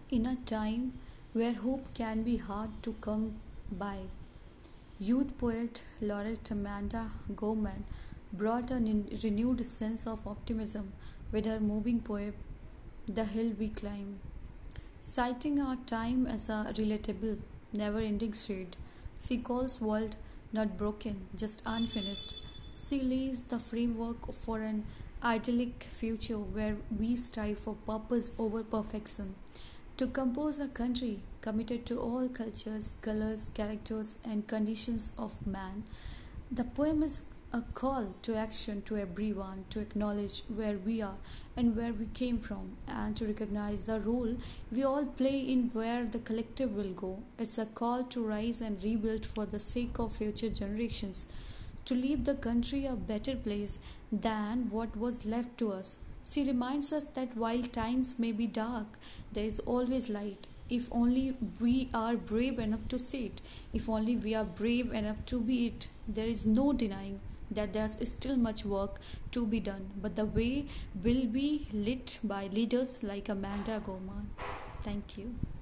In a time where hope can be hard to come by, youth poet laureate Amanda Gorman brought a renewed sense of optimism with her moving poem, The Hill We Climb. Citing our time as a relatable, never ending thread, she calls world not broken, just unfinished. She lays the framework for an idyllic future where we strive for purpose over perfection. To compose a country committed to all cultures, colors, characters, and conditions of man, the poem is a call to action to everyone to acknowledge where we are and where we came from and to recognize the role we all play in where the collective will go. It's a call to rise and rebuild for the sake of future generations, to leave the country a better place than what was left to us. She reminds us that while times may be dark, there is always light. If only we are brave enough to see it, if only we are brave enough to be it, there is no denying that there's still much work to be done. But the way will be lit by leaders like Amanda Gorman. Thank you.